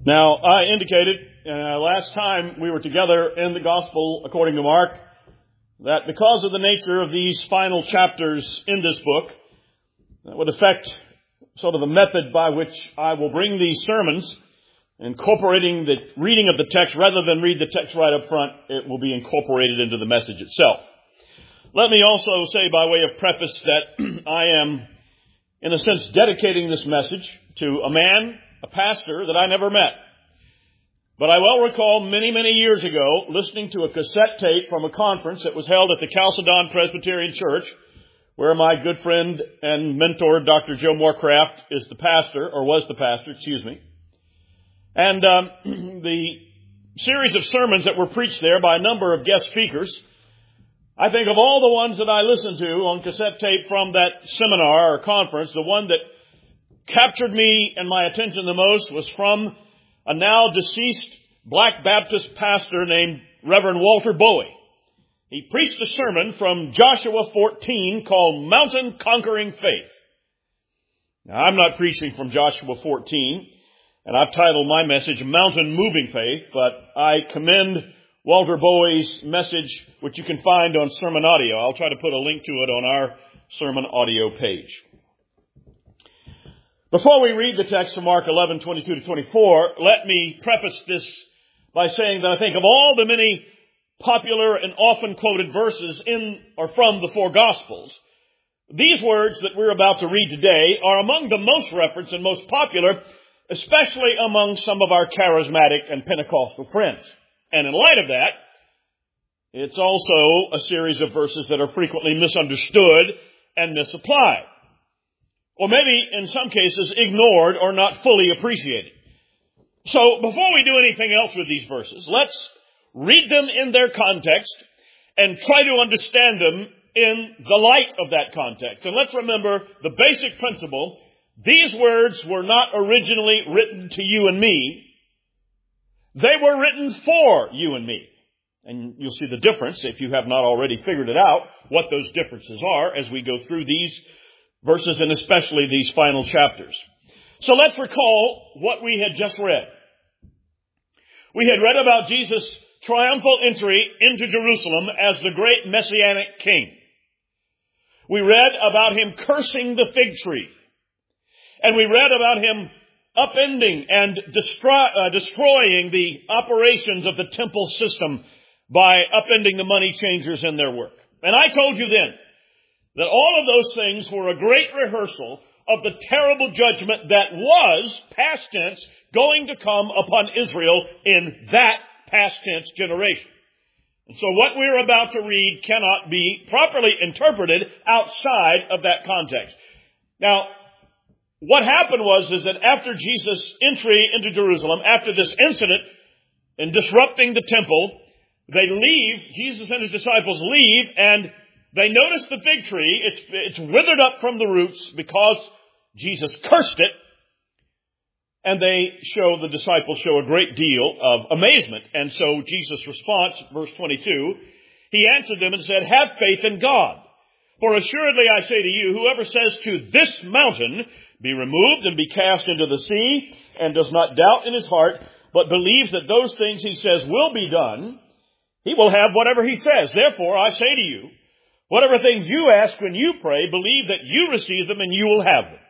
Now, I indicated last time we were together in the Gospel according to Mark that because of the nature of these final chapters in this book, that would affect sort of the method by which I will bring these sermons, incorporating the reading of the text rather than read the text right up front. It will be incorporated into the message itself. Let me also say by way of preface that I am, in a sense, dedicating this message to a man, a pastor that I never met. But I well recall many, many years ago listening to a cassette tape from a conference that was held at the Chalcedon Presbyterian Church, where my good friend and mentor, Dr. Joe Morecraft, is the pastor, or was the pastor, And the series of sermons that were preached there by a number of guest speakers, I think of all the ones that I listened to on cassette tape from that seminar or conference, the one that captured me and my attention the most was from a now deceased Black Baptist pastor named Reverend Walter Bowie. He preached a sermon from Joshua 14 called Mountain Conquering Faith. Now, I'm not preaching from Joshua 14, and I've titled my message Mountain Moving Faith, but I commend Walter Bowie's message, which you can find on Sermon Audio. I'll try to put a link to it on our Sermon Audio page. Before we read the text from Mark 11:22 to 24, let me preface this by saying that I think of all the many popular and often quoted verses in or from the four Gospels, these words that we're about to read today are among the most referenced and most popular, especially among some of our charismatic and Pentecostal friends. And in light of that, it's also a series of verses that are frequently misunderstood and misapplied. Or maybe, in some cases, ignored or not fully appreciated. So, before we do anything else with these verses, let's read them in their context and try to understand them in the light of that context. And let's remember the basic principle. These words were not originally written to you and me. They were written for you and me. And you'll see the difference, if you have not already figured it out, what those differences are as we go through these verses and especially these final chapters. So let's recall what we had just read. We had read about Jesus' triumphal entry into Jerusalem as the great Messianic King. We read about him cursing the fig tree. And we read about him upending and destroying the operations of the temple system by upending the money changers in their work. And I told you then that all of those things were a great rehearsal of the terrible judgment that was, past tense, going to come upon Israel in that past tense generation. And so what we're about to read cannot be properly interpreted outside of that context. Now, what happened is that after Jesus' entry into Jerusalem, after this incident in disrupting the temple, they leave, Jesus and his disciples leave, and they notice the fig tree. It's withered up from the roots because Jesus cursed it. And the disciples show a great deal of amazement. And so Jesus' response, verse 22, he answered them and said, "Have faith in God. For assuredly I say to you, whoever says to this mountain, be removed and be cast into the sea, and does not doubt in his heart, but believes that those things he says will be done, he will have whatever he says. Therefore I say to you, whatever things you ask when you pray, believe that you receive them and you will have them."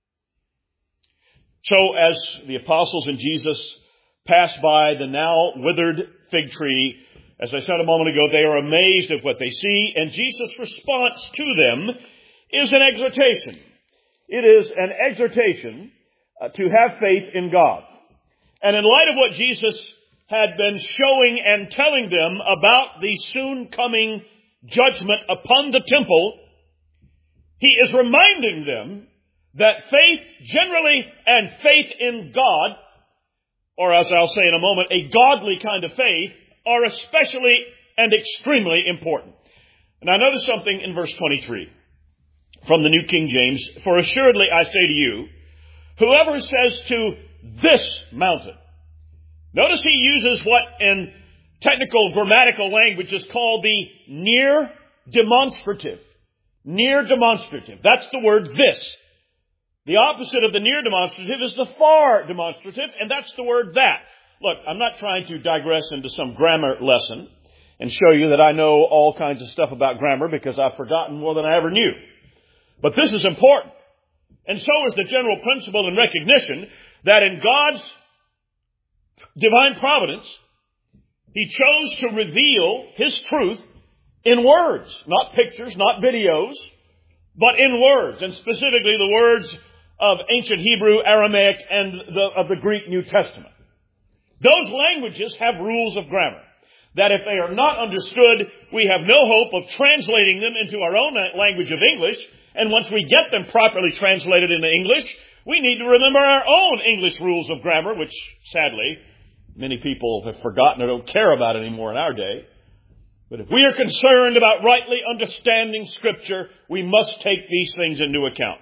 So as the apostles and Jesus pass by the now withered fig tree, as I said a moment ago, they are amazed at what they see, and Jesus' response to them is an exhortation. It is an exhortation to have faith in God. And in light of what Jesus had been showing and telling them about the soon coming judgment upon the temple, he is reminding them that faith generally and faith in God, or as I'll say in a moment, a godly kind of faith, are especially and extremely important. And I notice something in verse 23 from the New King James. "For assuredly I say to you, whoever says to this mountain." Notice he uses what in technical grammatical language is called the near demonstrative. Near demonstrative. That's the word this. The opposite of the near demonstrative is the far demonstrative, and that's the word that. Look, I'm not trying to digress into some grammar lesson and show you that I know all kinds of stuff about grammar because I've forgotten more than I ever knew. But this is important. And so is the general principle and recognition that in God's divine providence, He chose to reveal His truth in words, not pictures, not videos, but in words, and specifically the words of ancient Hebrew, Aramaic, and of the Greek New Testament. Those languages have rules of grammar that if they are not understood, we have no hope of translating them into our own language of English. And once we get them properly translated into English, we need to remember our own English rules of grammar, which sadly many people have forgotten or don't care about anymore in our day. But if we are concerned about rightly understanding Scripture, we must take these things into account.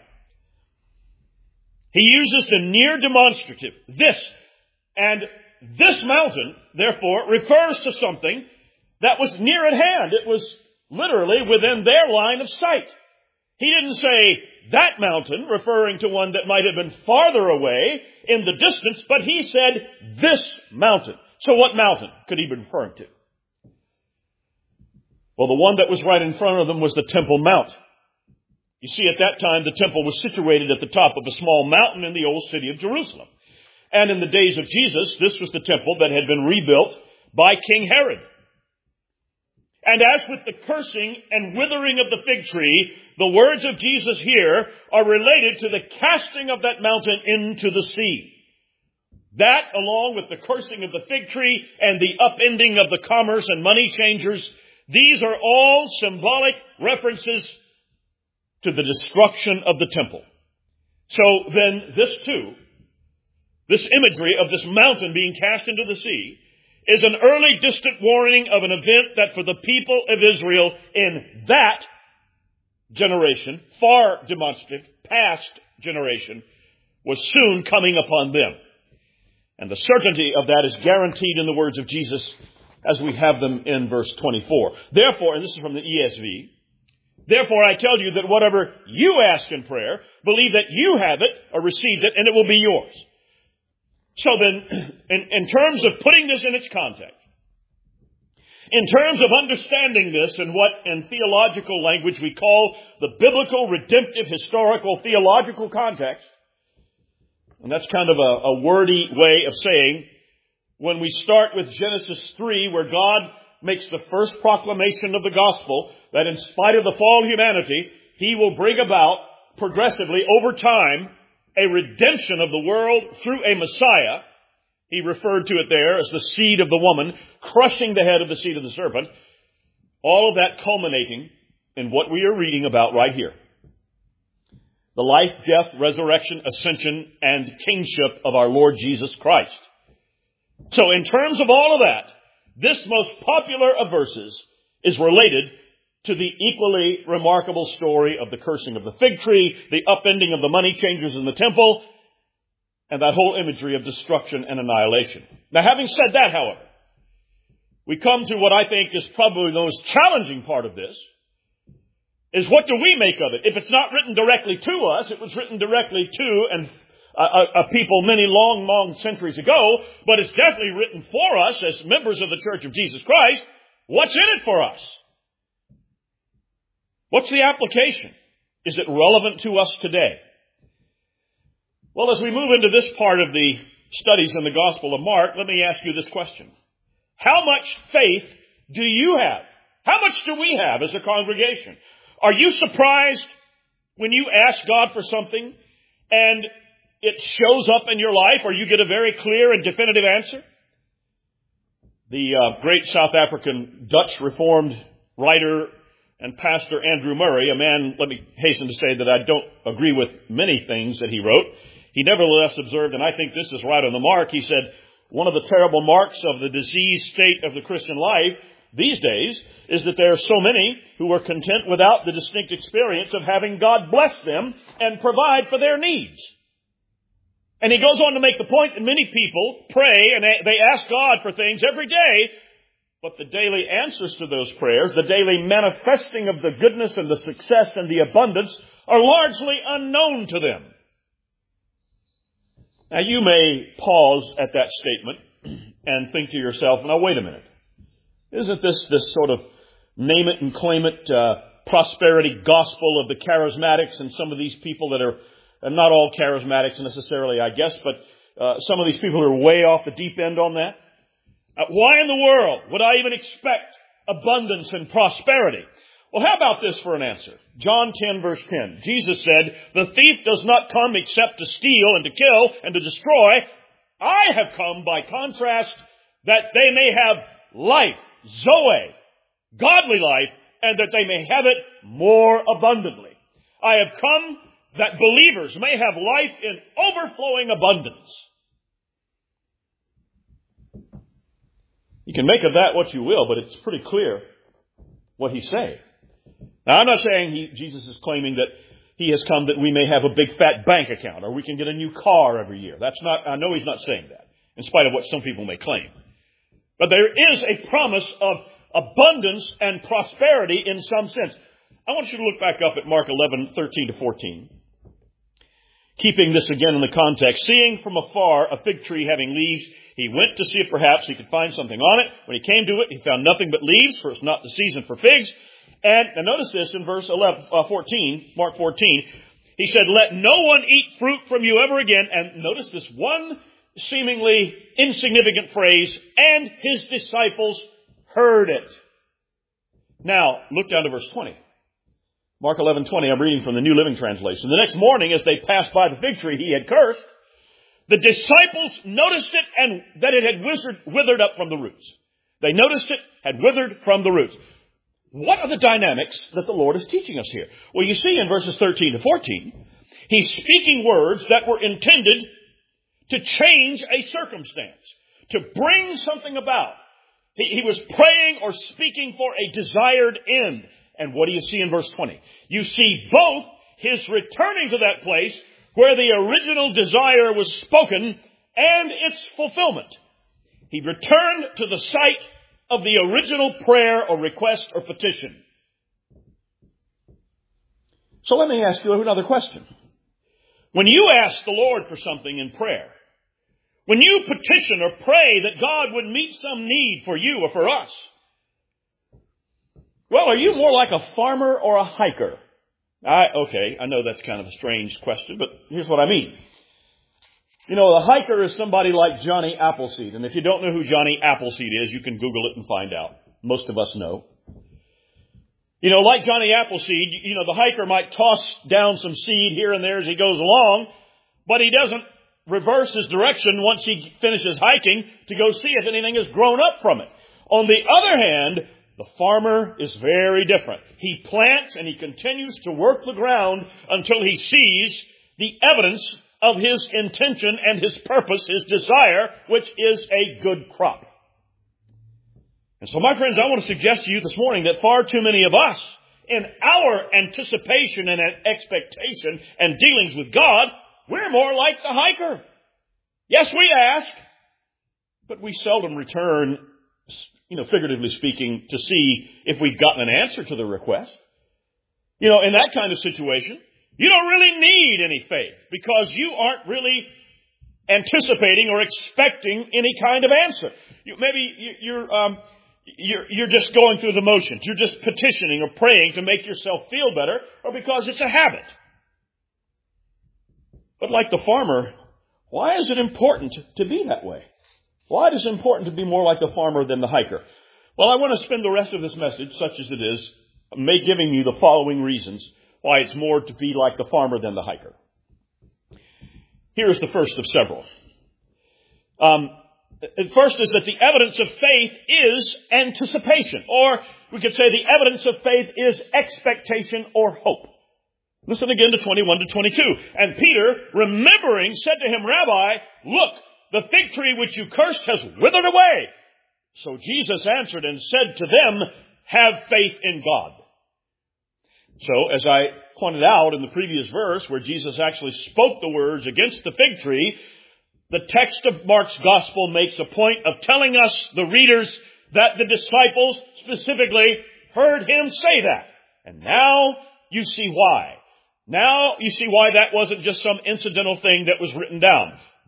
He uses the near demonstrative, this, and this mountain, therefore, refers to something that was near at hand. It was literally within their line of sight. He didn't say that mountain, referring to one that might have been farther away in the distance, but he said this mountain. So what mountain could he be referring to? Well, the one that was right in front of them was the Temple Mount. You see, at that time, the temple was situated at the top of a small mountain in the old city of Jerusalem. And in the days of Jesus, this was the temple that had been rebuilt by King Herod. And as with the cursing and withering of the fig tree, the words of Jesus here are related to the casting of that mountain into the sea. That, along with the cursing of the fig tree and the upending of the commerce and money changers, these are all symbolic references to the destruction of the temple. So then this too, this imagery of this mountain being cast into the sea, is an early distant warning of an event that for the people of Israel in that generation, far demonstrative, past generation, was soon coming upon them. And the certainty of that is guaranteed in the words of Jesus as we have them in verse 24. Therefore, and this is from the ESV, therefore I tell you that whatever you ask in prayer, believe that you have it or received it and it will be yours. So then, in terms of putting this in its context, in terms of understanding this in what in theological language we call the biblical, redemptive, historical, theological context, and that's kind of a wordy way of saying, when we start with Genesis 3, where God makes the first proclamation of the gospel, that in spite of the fall of humanity, He will bring about progressively over time a redemption of the world through a Messiah. He referred to it there as the seed of the woman, crushing the head of the seed of the serpent. All of that culminating in what we are reading about right here. The life, death, resurrection, ascension, and kingship of our Lord Jesus Christ. So in terms of all of that, this most popular of verses is related to the equally remarkable story of the cursing of the fig tree, the upending of the money changers in the temple, and that whole imagery of destruction and annihilation. Now, having said that, however, we come to what I think is probably the most challenging part of this, is what do we make of it? If it's not written directly to us, it was written directly to a people many long centuries ago, but it's definitely written for us as members of the Church of Jesus Christ. What's in it for us? What's the application? Is it relevant to us today? Well, as we move into this part of the studies in the Gospel of Mark, let me ask you this question. How much faith do you have? How much do we have as a congregation? Are you surprised when you ask God for something and it shows up in your life or you get a very clear and definitive answer? The great South African Dutch Reformed writer and pastor Andrew Murray, a man, let me hasten to say that I don't agree with many things that he wrote. He nevertheless observed, and I think this is right on the mark, he said, one of the terrible marks of the diseased state of the Christian life these days is that there are so many who are content without the distinct experience of having God bless them and provide for their needs. And he goes on to make the point that many people pray and they ask God for things every day, but the daily answers to those prayers, the daily manifesting of the goodness and the success and the abundance are largely unknown to them. Now you may pause at that statement and think to yourself, now wait a minute. Isn't this sort of name it and claim it prosperity gospel of the charismatics and some of these people that are, and not all charismatics necessarily, I guess, but some of these people are way off the deep end on that? Why in the world would I even expect abundance and prosperity? Well, how about this for an answer? John 10 verse 10. Jesus said, "The thief does not come except to steal and to kill and to destroy. I have come, by contrast, that they may have life, Zoe, godly life, and that they may have it more abundantly. I have come that believers may have life in overflowing abundance." You can make of that what you will, but it's pretty clear what he's saying. Now, I'm not saying Jesus is claiming that he has come that we may have a big fat bank account or we can get a new car every year. I know he's not saying that, in spite of what some people may claim. But there is a promise of abundance and prosperity in some sense. I want you to look back up at Mark 11, 13 to 14. Keeping this again in the context. "Seeing from afar a fig tree having leaves, he went to see if perhaps he could find something on it. When he came to it, he found nothing but leaves, for it's not the season for figs." And notice this in verse 14, Mark 14. He said, "Let no one eat fruit from you ever again." And notice this one seemingly insignificant phrase, "and his disciples heard it." Now, look down to verse 20. Mark 11:20, I'm reading from the New Living Translation. "The next morning, as they passed by the fig tree he had cursed, the disciples noticed it and that it had withered up from the roots." They noticed it had withered from the roots. What are the dynamics that the Lord is teaching us here? Well, you see in verses 13 to 14, he's speaking words that were intended to change a circumstance, to bring something about. He was praying or speaking for a desired end. And what do you see in verse 20? You see both his returning to that place where the original desire was spoken and its fulfillment. He returned to the site of the original prayer or request or petition. So let me ask you another question. When you ask the Lord for something in prayer, when you petition or pray that God would meet some need for you or for us, well, are you more like a farmer or a hiker? I know that's kind of a strange question, but here's what I mean. You know, the hiker is somebody like Johnny Appleseed. And if you don't know who Johnny Appleseed is, you can Google it and find out. Most of us know. You know, like Johnny Appleseed, the hiker might toss down some seed here and there as he goes along, but he doesn't reverse his direction once he finishes hiking to go see if anything has grown up from it. On the other hand, the farmer is very different. He plants and he continues to work the ground until he sees the evidence of his intention and his purpose, his desire, which is a good crop. And so, my friends, I want to suggest to you this morning that far too many of us, in our anticipation and expectation and dealings with God, we're more like the hiker. Yes, we ask, but we seldom return, figuratively speaking, to see if we've gotten an answer to the request. In that kind of situation, you don't really need any faith because you aren't really anticipating or expecting any kind of answer. You're just going through the motions. You're just petitioning or praying to make yourself feel better or because it's a habit. But like the farmer, why is it important to be that way? Why is it important to be more like the farmer than the hiker? Well, I want to spend the rest of this message, such as it is, giving you the following reasons why it's more to be like the farmer than the hiker. Here's the first of several. First is that the evidence of faith is anticipation, or we could say the evidence of faith is expectation or hope. Listen again to 21 to 22. "And Peter, remembering, said to him, 'Rabbi, look, the fig tree which you cursed has withered away.' So Jesus answered and said to them, 'Have faith in God.'" So, as I pointed out in the previous verse, where Jesus actually spoke the words against the fig tree, the text of Mark's gospel makes a point of telling us, the readers, that the disciples specifically heard him say that. And now you see why. Now you see why that wasn't just some incidental thing that was written down.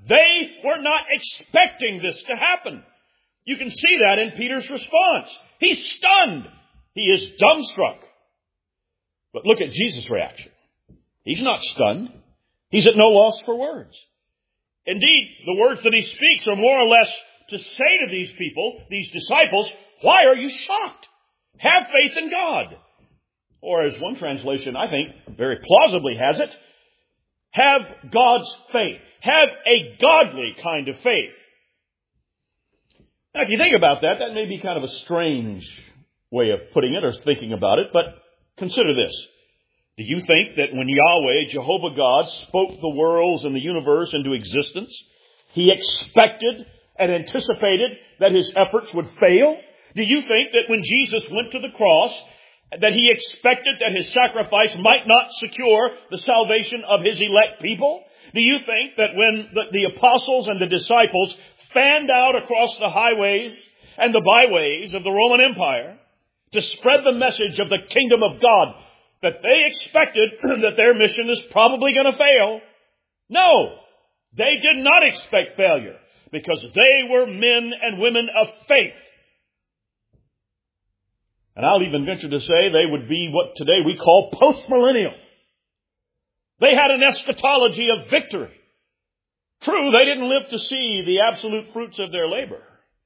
They were not expecting this to happen. You can see that in Peter's response. He's stunned. He is dumbstruck. But look at Jesus' reaction. He's not stunned. He's at no loss for words. Indeed, the words that he speaks are more or less to say to these people, these disciples, why are you shocked? Have faith in God. Or as one translation, I think, very plausibly has it, have God's faith. Have a godly kind of faith. Now, if you think about that, that may be kind of a strange way of putting it or thinking about it, but consider this. Do you think that when Yahweh, Jehovah God, spoke the worlds and the universe into existence, he expected and anticipated that his efforts would fail? Do you think that when Jesus went to the cross, that he expected that his sacrifice might not secure the salvation of his elect people? Do you think that when the apostles and the disciples fanned out across the highways and the byways of the Roman Empire to spread the message of the kingdom of God, that they expected that their mission is probably going to fail? No, they did not expect failure because they were men and women of faith. And I'll even venture to say they would be what today we call postmillennial. They had an eschatology of victory. True, they didn't live to see the absolute fruits of their labor.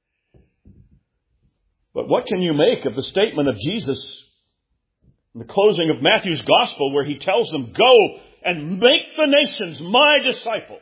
But what can you make of the statement of Jesus in the closing of Matthew's gospel where he tells them, go and make the nations my disciples?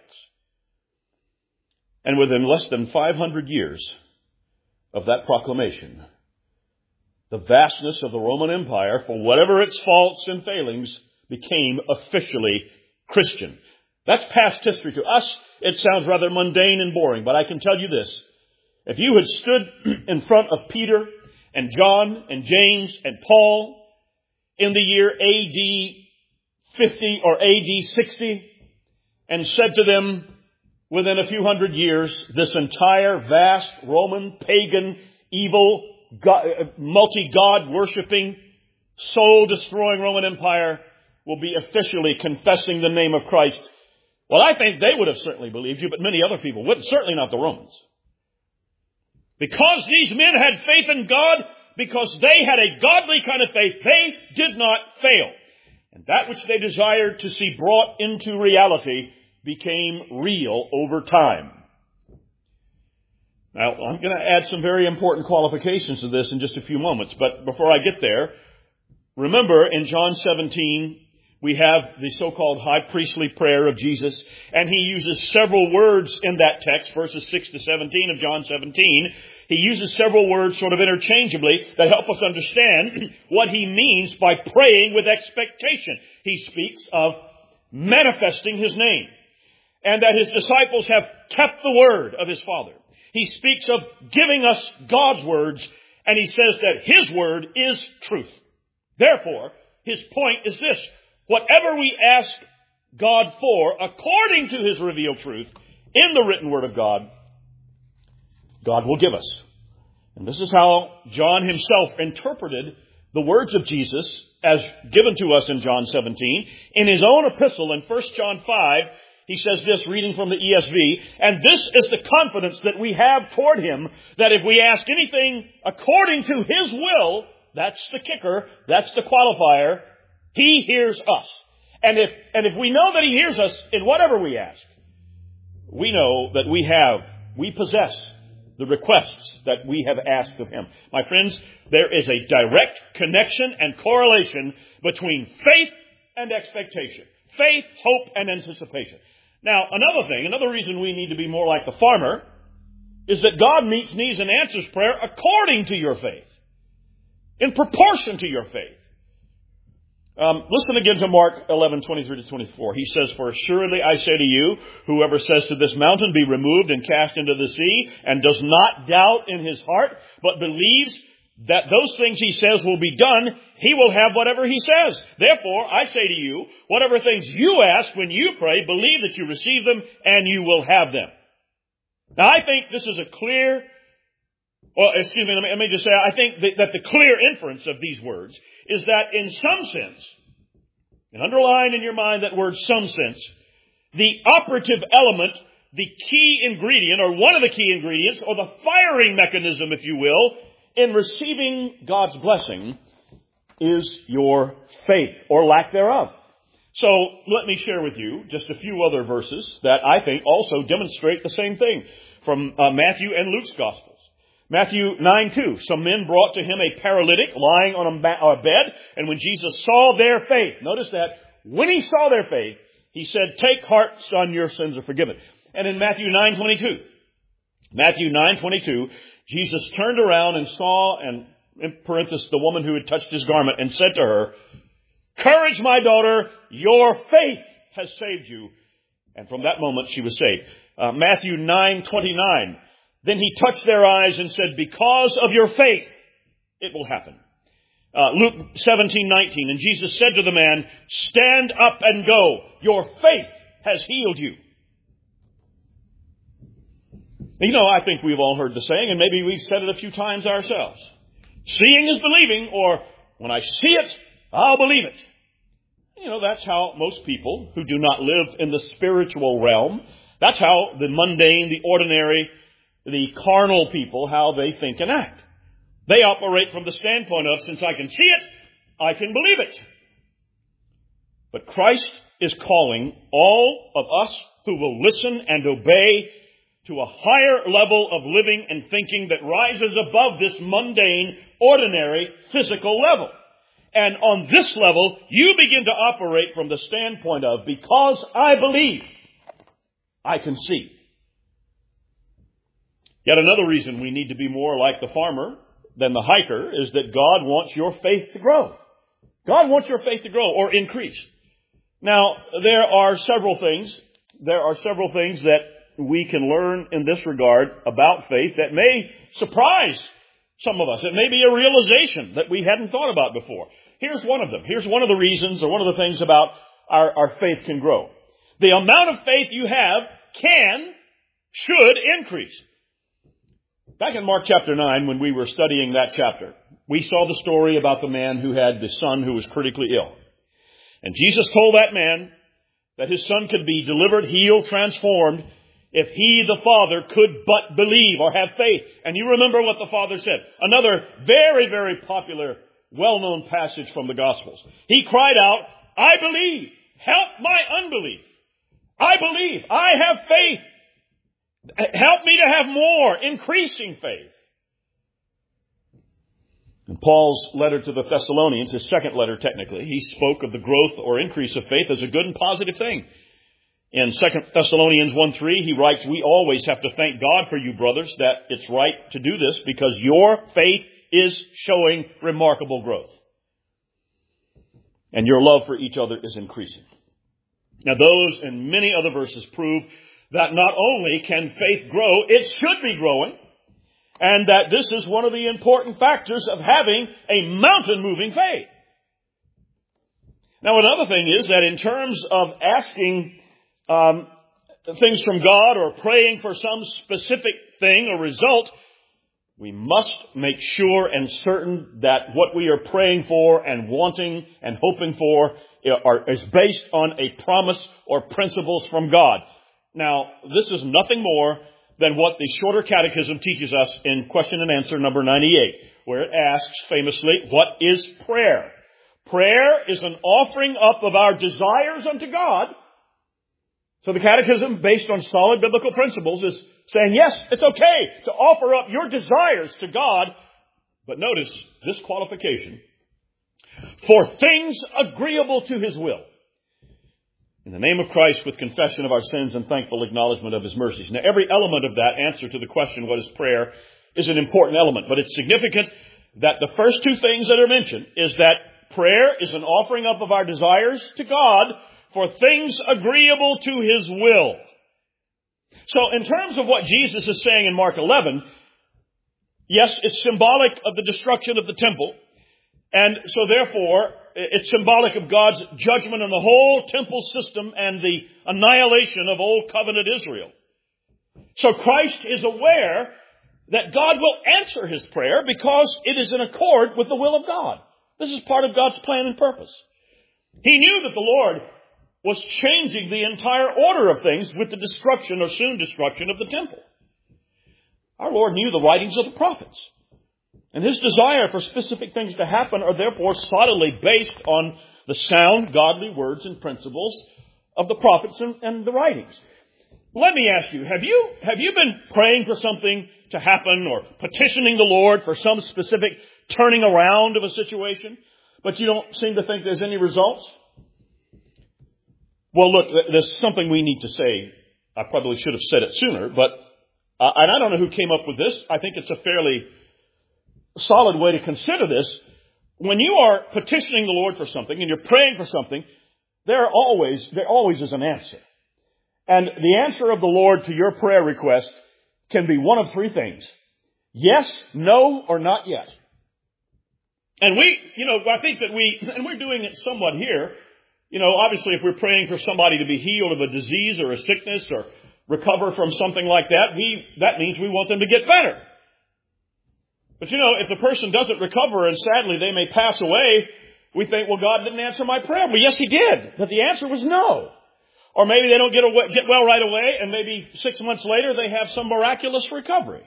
And within less than 500 years of that proclamation, the vastness of the Roman Empire, for whatever its faults and failings, became officially Christian. That's past history. To us, it sounds rather mundane and boring, but I can tell you this. If you had stood in front of Peter and John and James and Paul in the year AD 50 or AD 60 and said to them, within a few hundred years, this entire vast Roman, pagan, evil, multi-God worshipping, soul-destroying Roman Empire will be officially confessing the name of Christ. Well, I think they would have certainly believed you, but many other people wouldn't. Certainly not the Romans. Because these men had faith in God, because they had a godly kind of faith, they did not fail. And that which they desired to see brought into reality became real over time. Now, I'm going to add some very important qualifications to this in just a few moments. But before I get there, remember in John 17, we have the so-called high priestly prayer of Jesus. And he uses several words in that text, verses 6 to 17 of John 17. He uses several words sort of interchangeably that help us understand what he means by praying with expectation. He speaks of manifesting his name and that his disciples have kept the word of his Father. He speaks of giving us God's words, and he says that his word is truth. Therefore, his point is this: whatever we ask God for, according to his revealed truth, in the written word of God, God will give us. And this is how John himself interpreted the words of Jesus as given to us in John 17. In his own epistle in 1 John 5, he says this, reading from the ESV, and this is the confidence that we have toward him, that if we ask anything according to his will, that's the kicker, that's the qualifier, he hears us. And if we know that he hears us in whatever we ask, we know that we possess the requests that we have asked of him. My friends, there is a direct connection and correlation between faith and expectation. Faith, hope, and anticipation. Now, another reason we need to be more like the farmer is that God meets needs and answers prayer according to your faith, in proportion to your faith. Listen again to Mark 11:23-24. He says, for assuredly I say to you, whoever says to this mountain, be removed and cast into the sea, and does not doubt in his heart, but believes that those things he says will be done, he will have whatever he says. Therefore, I say to you, whatever things you ask when you pray, believe that you receive them, and you will have them. Now, I think this is a clear, let me just say, I think that the clear inference of these words is that in some sense, and underline in your mind that word some sense, the operative element the key ingredient, or one of the key ingredients, or the firing mechanism, if you will, in receiving God's blessing is your faith, or lack thereof. So let me share with you just a few other verses that I think also demonstrate the same thing from Matthew and Luke's Gospels. Matthew 9:2, some men brought to him a paralytic lying on a bed, and when Jesus saw their faith, notice that, when he saw their faith, he said, "Take heart, son, your sins are forgiven." And in Matthew 9:22, Jesus turned around and saw, and in parenthesis, the woman who had touched his garment, and said to her, "Courage, my daughter, your faith has saved you." And from that moment, she was saved. Matthew 9:29, then he touched their eyes and said, "Because of your faith, it will happen." Luke 17:19, and Jesus said to the man, "Stand up and go. Your faith has healed you." You know, I think we've all heard the saying, and maybe we've said it a few times ourselves. Seeing is believing, or when I see it, I'll believe it. You know, that's how most people who do not live in the spiritual realm, that's how the mundane, the ordinary, the carnal people, how they think and act. They operate from the standpoint of, since I can see it, I can believe it. But Christ is calling all of us who will listen and obey to a higher level of living and thinking that rises above this mundane, ordinary, physical level. And on this level, you begin to operate from the standpoint of, because I believe, I can see. Yet another reason we need to be more like the farmer than the hiker is that God wants your faith to grow. God wants your faith to grow or increase. Now, there are several things that we can learn in this regard about faith that may surprise some of us. It may be a realization that we hadn't thought about before. Here's one of them. Here's one of the reasons, or one of the things about our faith can grow. The amount of faith you have should increase. Back in Mark chapter 9, when we were studying that chapter, we saw the story about the man who had the son who was critically ill. And Jesus told that man that his son could be delivered, healed, transformed, if he, the father, could but believe or have faith. And you remember what the father said. Another very, very popular, well-known passage from the Gospels. He cried out, "I believe. Help my unbelief. I believe. I have faith. Help me to have more, increasing faith." In Paul's letter to the Thessalonians, his second letter technically, he spoke of the growth or increase of faith as a good and positive thing. In 2 Thessalonians 1:3, he writes, "We always have to thank God for you, brothers, that it's right to do this because your faith is showing remarkable growth. And your love for each other is increasing." Now, those and many other verses prove that not only can faith grow, it should be growing, and that this is one of the important factors of having a mountain-moving faith. Now, another thing is that in terms of asking things from God or praying for some specific thing or result, we must make sure and certain that what we are praying for and wanting and hoping for is based on a promise or principles from God. Now, this is nothing more than what the Shorter Catechism teaches us in question and answer number 98, where it asks famously, what is prayer? Prayer is an offering up of our desires unto God. So the Catechism, based on solid biblical principles, is saying, yes, it's okay to offer up your desires to God. But notice this qualification: for things agreeable to His will, in the name of Christ, with confession of our sins and thankful acknowledgement of His mercies. Now, every element of that answer to the question, what is prayer, is an important element. But it's significant that the first two things that are mentioned is that prayer is an offering up of our desires to God for things agreeable to His will. So in terms of what Jesus is saying in Mark 11, yes, it's symbolic of the destruction of the temple. And so therefore, it's symbolic of God's judgment on the whole temple system and the annihilation of Old Covenant Israel. So Christ is aware that God will answer His prayer because it is in accord with the will of God. This is part of God's plan and purpose. He knew that the Lord was changing the entire order of things with the destruction or soon destruction of the temple. Our Lord knew the writings of the prophets. And His desire for specific things to happen are therefore solidly based on the sound, godly words and principles of the prophets and the writings. Let me ask you, have you been praying for something to happen or petitioning the Lord for some specific turning around of a situation, but you don't seem to think there's any results? Well, look, there's something we need to say. I probably should have said it sooner, but and I don't know who came up with this. I think it's a fairly solid way to consider this. When you are petitioning the Lord for something and you're praying for something, there always is an answer. And the answer of the Lord to your prayer request can be one of three things. Yes, no, or not yet. And I think that and we're doing it somewhat here. Obviously if we're praying for somebody to be healed of a disease or a sickness or recover from something like that, that means we want them to get better. But if the person doesn't recover and sadly they may pass away, we think, well, God didn't answer my prayer. Well, yes, He did. But the answer was no. Or maybe they don't get well right away, and maybe 6 months later they have some miraculous recovery.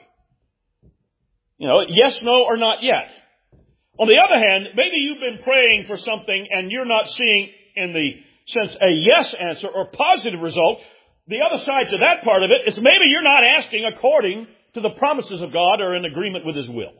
Yes, no, or not yet. On the other hand, maybe you've been praying for something and you're not seeing, in the sense, a yes answer or positive result. The other side to that part of it is maybe you're not asking according to the promises of God or in agreement with His will.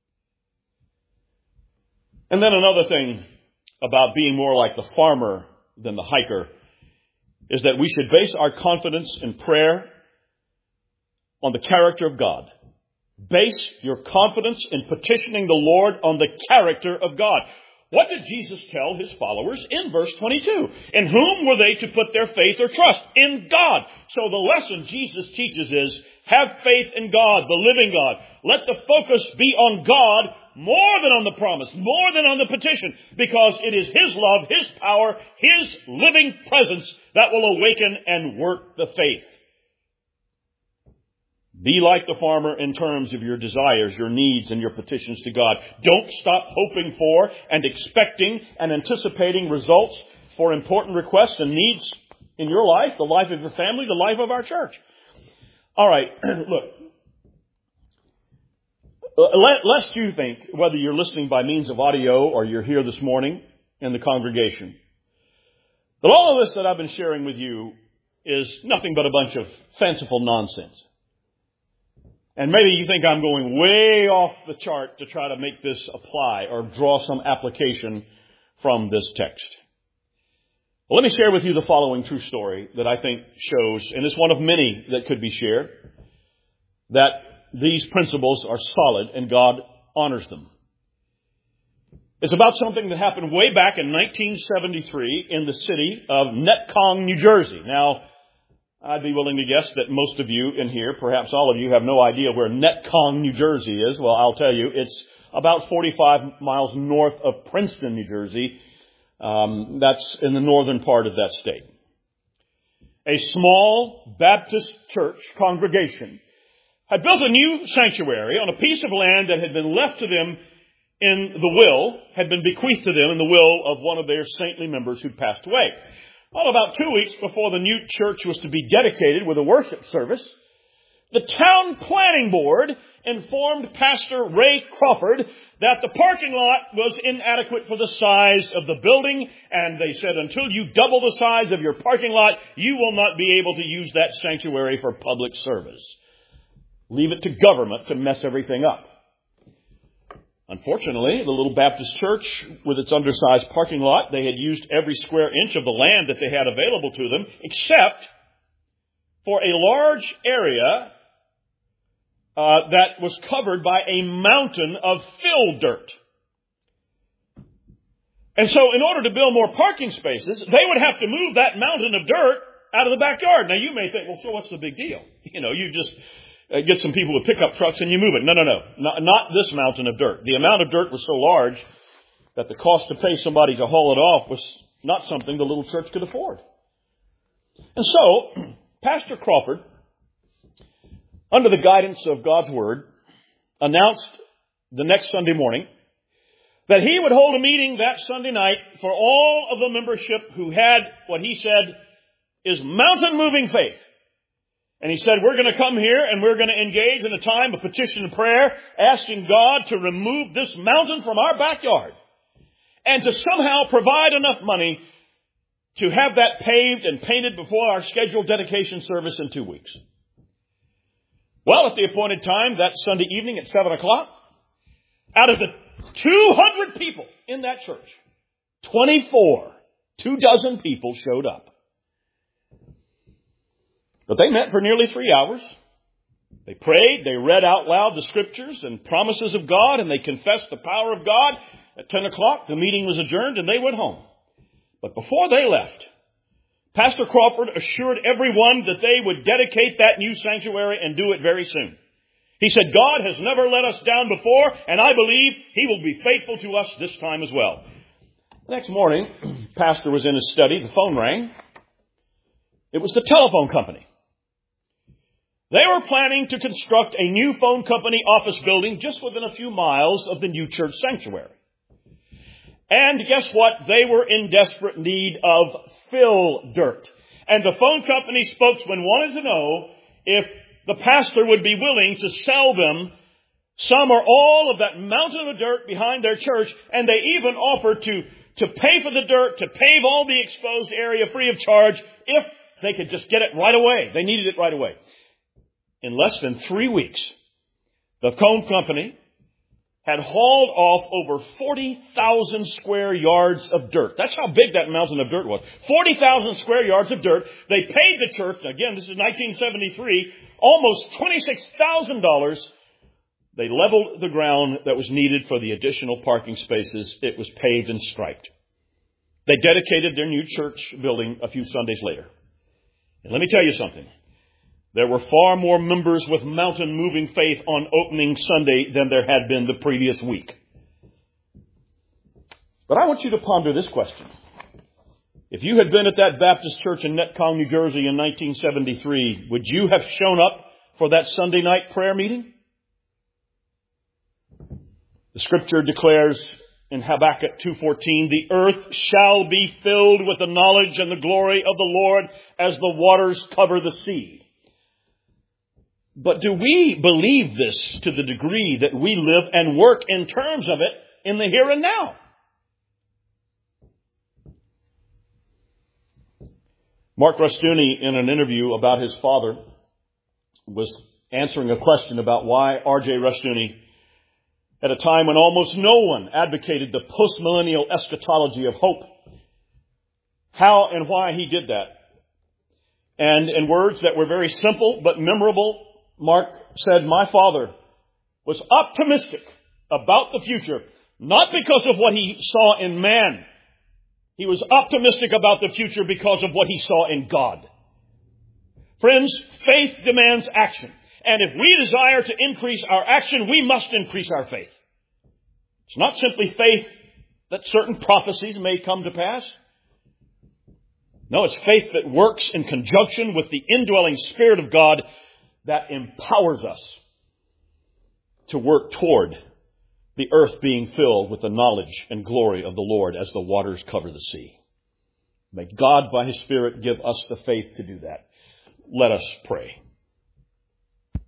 And then another thing about being more like the farmer than the hiker is that we should base our confidence in prayer on the character of God. Base your confidence in petitioning the Lord on the character of God. What did Jesus tell His followers in verse 22? In whom were they to put their faith or trust? In God. So the lesson Jesus teaches is, have faith in God, the living God. Let the focus be on God more than on the promise, more than on the petition, because it is His love, His power, His living presence that will awaken and work the faith. Be like the farmer in terms of your desires, your needs, and your petitions to God. Don't stop hoping for and expecting and anticipating results for important requests and needs in your life, the life of your family, the life of our church. All right, look. Lest you think, whether you're listening by means of audio or you're here this morning in the congregation, that all of this that I've been sharing with you is nothing but a bunch of fanciful nonsense. And maybe you think I'm going way off the chart to try to make this apply or draw some application from this text. Well, let me share with you the following true story that I think shows, and it's one of many that could be shared, that these principles are solid and God honors them. It's about something that happened way back in 1973 in the city of Netcong, New Jersey. Now, I'd be willing to guess that most of you in here, perhaps all of you, have no idea where Netcong, New Jersey is. Well, I'll tell you, it's about 45 miles north of Princeton, New Jersey. That's in the northern part of that state. A small Baptist church congregation had built a new sanctuary on a piece of land that had been left to them in the will, had been bequeathed to them in the will of one of their saintly members who'd passed away. Well, about 2 weeks before the new church was to be dedicated with a worship service, the town planning board informed Pastor Ray Crawford that the parking lot was inadequate for the size of the building, and they said, until you double the size of your parking lot, you will not be able to use that sanctuary for public service. Leave it to government to mess everything up. Unfortunately, the little Baptist church, with its undersized parking lot, they had used every square inch of the land that they had available to them, except for a large area that was covered by a mountain of fill dirt. And so in order to build more parking spaces, they would have to move that mountain of dirt out of the backyard. Now you may think, well, so what's the big deal? You just get some people with pickup trucks and you move it. No. Not this mountain of dirt. The amount of dirt was so large that the cost to pay somebody to haul it off was not something the little church could afford. And so, Pastor Crawford, under the guidance of God's Word, announced the next Sunday morning that he would hold a meeting that Sunday night for all of the membership who had what he said is mountain-moving faith. And he said, we're going to come here and we're going to engage in a time of petition and prayer, asking God to remove this mountain from our backyard and to somehow provide enough money to have that paved and painted before our scheduled dedication service in 2 weeks. Well, at the appointed time, that Sunday evening at 7 o'clock, out of the 200 people in that church, 24 people showed up. But they met for nearly 3 hours. They prayed, they read out loud the scriptures and promises of God, and they confessed the power of God. At 10 o'clock, the meeting was adjourned and they went home. But before they left, Pastor Crawford assured everyone that they would dedicate that new sanctuary and do it very soon. He said, God has never let us down before, and I believe He will be faithful to us this time as well. The next morning, Pastor was in his study. The phone rang. It was the telephone company. They were planning to construct a new phone company office building just within a few miles of the new church sanctuary. And guess what? They were in desperate need of fill dirt. And the phone company spokesman wanted to know if the pastor would be willing to sell them some or all of that mountain of dirt behind their church. And they even offered to pay for the dirt, to pave all the exposed area free of charge if they could just get it right away. They needed it right away. In less than 3 weeks, the phone company had hauled off over 40,000 square yards of dirt. That's how big that mountain of dirt was. 40,000 square yards of dirt. They paid the church, again, this is 1973, almost $26,000. They leveled the ground that was needed for the additional parking spaces. It was paved and striped. They dedicated their new church building a few Sundays later. And let me tell you something. There were far more members with mountain-moving faith on opening Sunday than there had been the previous week. But I want you to ponder this question. If you had been at that Baptist church in Netcong, New Jersey in 1973, would you have shown up for that Sunday night prayer meeting? The scripture declares in Habakkuk 2:14, the earth shall be filled with the knowledge and the glory of the Lord as the waters cover the sea. But do we believe this to the degree that we live and work in terms of it in the here and now? Mark Rustoony, in an interview about his father, was answering a question about why R.J. Rustoony, at a time when almost no one advocated the postmillennial eschatology of hope, how and why he did that. And in words that were very simple but memorable, Mark said, my father was optimistic about the future, not because of what he saw in man. He was optimistic about the future because of what he saw in God. Friends, faith demands action. And if we desire to increase our action, we must increase our faith. It's not simply faith that certain prophecies may come to pass. No, it's faith that works in conjunction with the indwelling Spirit of God that empowers us to work toward the earth being filled with the knowledge and glory of the Lord as the waters cover the sea. May God, by His Spirit, give us the faith to do that. Let us pray.